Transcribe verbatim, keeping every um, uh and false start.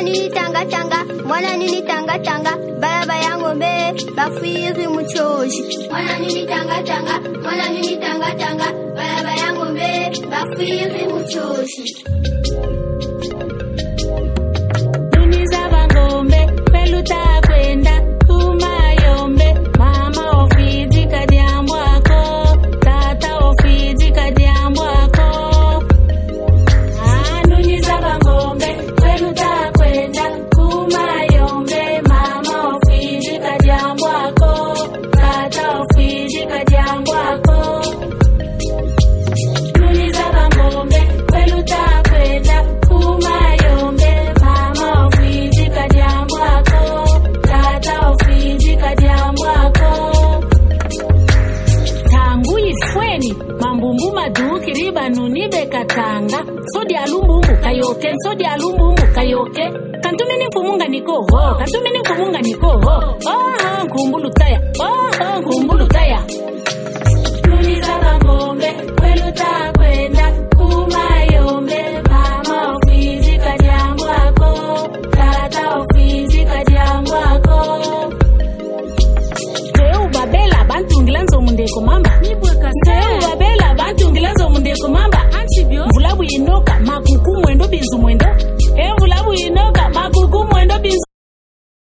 nini tanga tanga, mwana nini tanga tanga, baraba ya ngombe bafiri muchoshi. Mwana nini tanga tanga, mwana nini tanga tanga, baraba ya ngombe bafiri muchoshi. Nuni za bangombe peluta kwenda kumayombe, mama ofidi kadiambwako, tata ofidi kadiambwako. Ah, nuni za bangombe peluta kwenda kumayombe, mama ofidi kadiambwako, tata ofidi kadiambwako. Nuni za bangombe peluta kwenda kumayombe, mama ofidi kadiambwako, tata ofidi kadiambwako. Tangu ifweni mambumbu maduki riba nuni bekatanga, sodi alumbumbu kayoke, sodi alumbumbu kayoke. Kantumini fumunga nikoho, kantumini fumunga nikoho. Oh, oh, kumbulu taya, oh, oh, kumbulu taya.